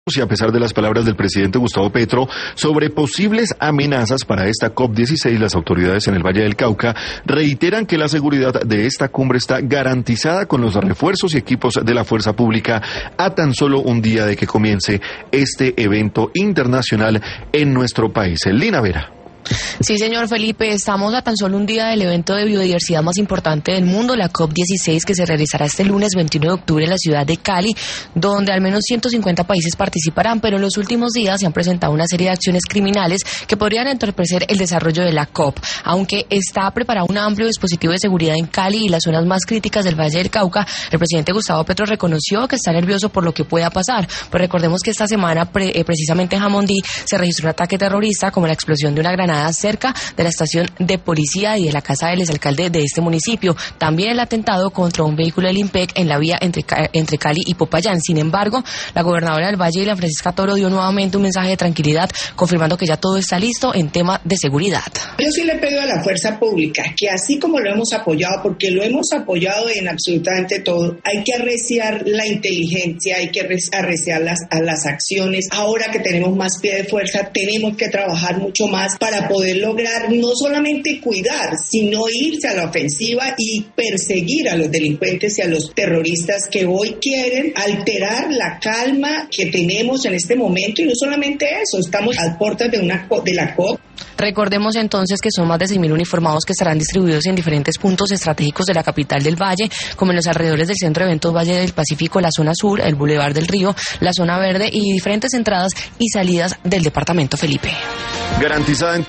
Y a pesar de las palabras del presidente Gustavo Petro sobre posibles amenazas para esta COP16, las autoridades en el Valle del Cauca reiteran que la seguridad de esta cumbre está garantizada con los refuerzos y equipos de la fuerza pública a tan solo un día de que comience este evento internacional en nuestro país. Lina Vera. Sí, señor Felipe, estamos a tan solo un día del evento de biodiversidad más importante del mundo, la COP16, que se realizará este lunes 21 de octubre en la ciudad de Cali, donde al menos 150 países participarán, pero en los últimos días se han presentado una serie de acciones criminales que podrían entorpecer el desarrollo de la COP. Aunque está preparado un amplio dispositivo de seguridad en Cali y las zonas más críticas del Valle del Cauca, el presidente Gustavo Petro reconoció que está nervioso por lo que pueda pasar. Pues recordemos que esta semana, precisamente en Jamundí, se registró un ataque terrorista como la explosión de una granada cerca de la estación de policía y de la casa del exalcalde de este municipio. También el atentado contra un vehículo del IMPEC en la vía entre Cali y Popayán. Sin embargo, la gobernadora del Valle, Ilian Francisca Toro, dio nuevamente un mensaje de tranquilidad, confirmando que ya todo está listo en tema de seguridad. Yo sí le pido a la fuerza pública que así como lo hemos apoyado, porque lo hemos apoyado en absolutamente todo, hay que arreciar la inteligencia, hay que arreciar las acciones. Ahora que tenemos más pie de fuerza, tenemos que trabajar mucho más para poder lograr no solamente cuidar, sino irse a la ofensiva y perseguir a los delincuentes y a los terroristas que hoy quieren alterar la calma que tenemos en este momento. Y no solamente eso, estamos a puertas de la COP. Recordemos entonces que son más de 6.000 uniformados que estarán distribuidos en diferentes puntos estratégicos de la capital del Valle, como en los alrededores del Centro de Eventos Valle del Pacífico, la zona sur, el Boulevard del Río, la zona verde y diferentes entradas y salidas del departamento, Felipe. Garantizada en